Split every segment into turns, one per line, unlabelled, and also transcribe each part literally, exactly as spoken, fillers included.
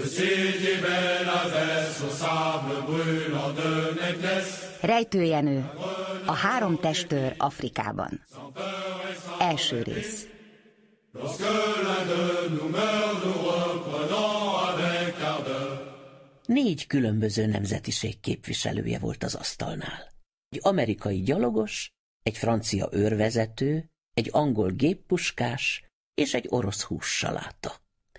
Rejtőjenő, a három testőr Afrikában. Első rész. Négy különböző nemzetiség képviselője volt az asztalnál. Egy amerikai gyalogos, egy francia őrvezető, egy angol géppuskás és egy orosz hússaláta.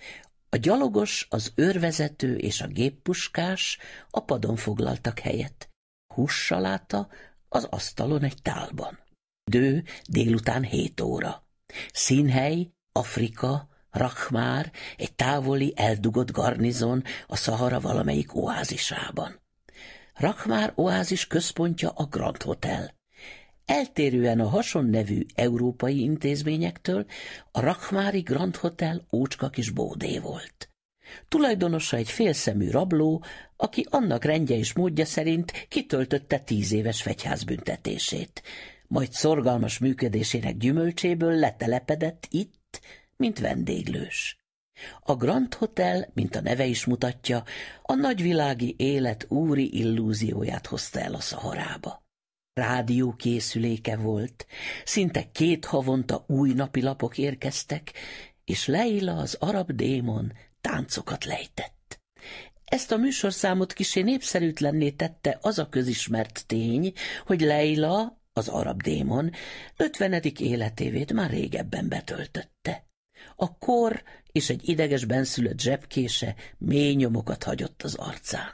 A gyalogos, az őrvezető és a géppuskás a padon foglaltak helyet. Hússaláta az asztalon egy tálban. Idő délután hét óra. Színhely Afrika, Rakhmár, egy távoli, eldugott garnizon a Szahara valamelyik oázisában. Rakhmár oázis központja a Grand Hotel. Eltérően a hasonnevű európai intézményektől a rakhmári Grand Hotel ócska kis bódé volt. Tulajdonosa egy félszemű rabló, aki annak rendje és módja szerint kitöltötte tíz éves fegyházbüntetését, majd szorgalmas működésének gyümölcséből letelepedett itt, mint vendéglős. A Grand Hotel, mint a neve is mutatja, a nagyvilági élet úri illúzióját hozta el a Szaharába. Rádiókészüléke volt, szinte két havonta új napilapok érkeztek, és Leila, az arab démon, táncokat lejtett. Ezt a műsorszámot kissé népszerűtlenné tette az a közismert tény, hogy Leila, az arab démon, ötvenedik életévét már régebben betöltötte. A kor és egy ideges benszülött zsebkése mély nyomokat hagyott az arcán.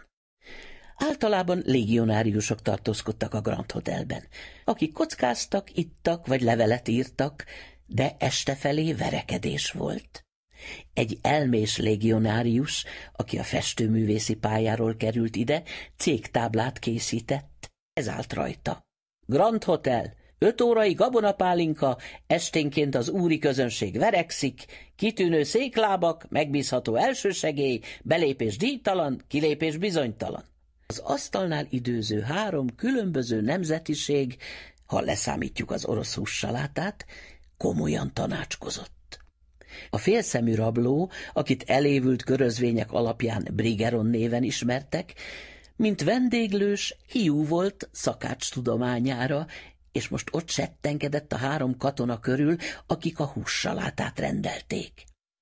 Általában légionáriusok tartózkodtak a Grand Hotelben, akik kockáztak, ittak vagy levelet írtak, de este felé verekedés volt. Egy elmés légionárius, aki a festőművészi pályáról került ide, cégtáblát készített. Ez állt rajta. Grand Hotel, öt órai gabonapálinka, esténként az úri közönség verekszik, kitűnő széklábak, megbízható elsősegély, belépés díjtalan, kilépés bizonytalan. Az asztalnál időző három különböző nemzetiség, ha leszámítjuk az orosz hússalátát, komolyan tanácskozott. A félszemű rabló, akit elévült körözvények alapján Brigeron néven ismertek, mint vendéglős, hiú volt szakács tudományára, és most ott settenkedett a három katona körül, akik a hússalátát rendelték.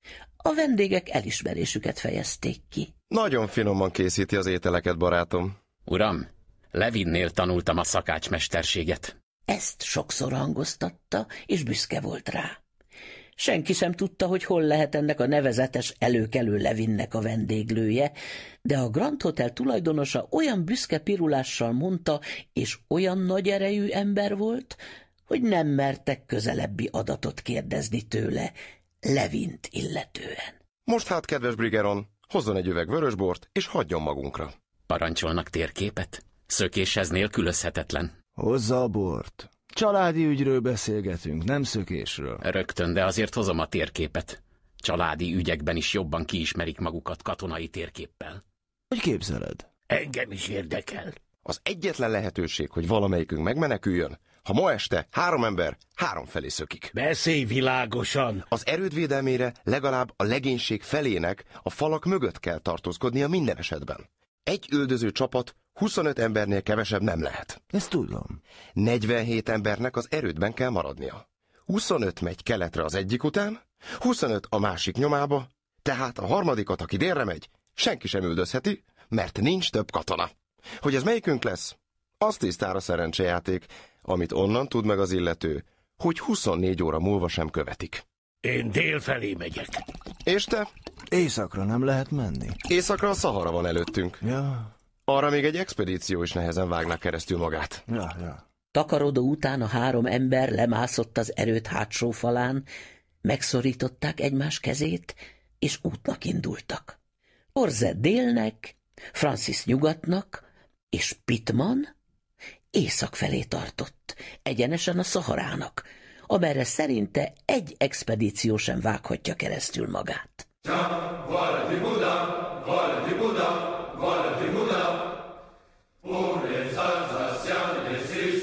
A vendégek elismerésüket fejezték ki.
Nagyon finoman készíti az ételeket, barátom.
Uram, Levinnél tanultam a szakácsmesterséget.
Ezt sokszor hangoztatta, és büszke volt rá. Senki sem tudta, hogy hol lehet ennek a nevezetes előkelő Levinnek a vendéglője, de a Grand Hotel tulajdonosa olyan büszke pirulással mondta, és olyan nagy erejű ember volt, hogy nem mertek közelebbi adatot kérdezni tőle Levint illetően.
Most hát, kedves Brigeron, hozzon egy üveg vörösbort, és hagyjon magunkra.
Parancsolnak térképet? Szökéshez nélkülözhetetlen.
Hozza a bort. Családi ügyről beszélgetünk, nem szökésről.
Rögtön, de azért hozom a térképet. Családi ügyekben is jobban kiismerik magukat katonai térképpel.
Hogy képzeled?
Engem is érdekel.
Az egyetlen lehetőség, hogy valamelyikünk megmeneküljön, ha ma este három ember három felé szökik.
Beszélj világosan!
Az erőd védelmére legalább a legénység felének a falak mögött kell tartózkodnia minden esetben. Egy üldöző csapat huszonöt embernél kevesebb nem lehet.
Ezt tudom.
negyvenhét embernek az erődben kell maradnia. huszonöt megy keletre az egyik után, huszonöt a másik nyomába, tehát a harmadikat, aki délre megy, senki sem üldözheti, mert nincs több katona. Hogy ez melyikünk lesz? Az tisztára szerencsejáték, amit onnan tud meg az illető, hogy huszonnégy óra múlva sem követik.
Én dél felé megyek.
És te?
Északra nem lehet menni.
Északra a Szahara van előttünk.
Ja.
Arra még egy expedíció is nehezen vágná keresztül magát.
Ja, ja.
Takarodó után a három ember lemászott az erőd hátsó falán, megszorították egymás kezét, és útnak indultak. Orze délnek, Francis nyugatnak, és Pittman észak felé tartott, egyenesen a Szaharának, amerre szerinte egy expedíció sem vághatja keresztül magát.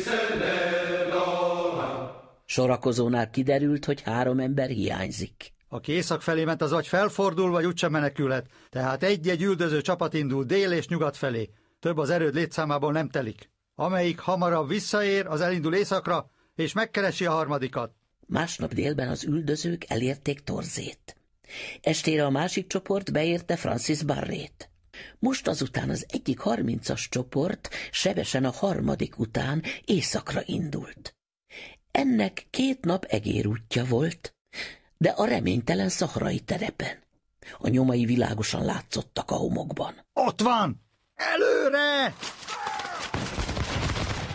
Sorakozónál kiderült, hogy három ember hiányzik.
Aki észak felé ment, az vagy felfordul, vagy úgysem menekülhet. Tehát egy-egy üldöző csapat indul dél és nyugat felé. Több az erőd létszámából nem telik. Amelyik hamarabb visszaér, az elindul északra, és megkeresi a harmadikat.
Másnap délben az üldözők elérték Torzét. Estére a másik csoport beérte Francis Barrét. Most azután az egyik harmincas csoport sebesen a harmadik után északra indult. Ennek két nap egérútja volt, de a reménytelen szahrai terepen. A nyomai világosan látszottak a homokban.
Ott van! Előre!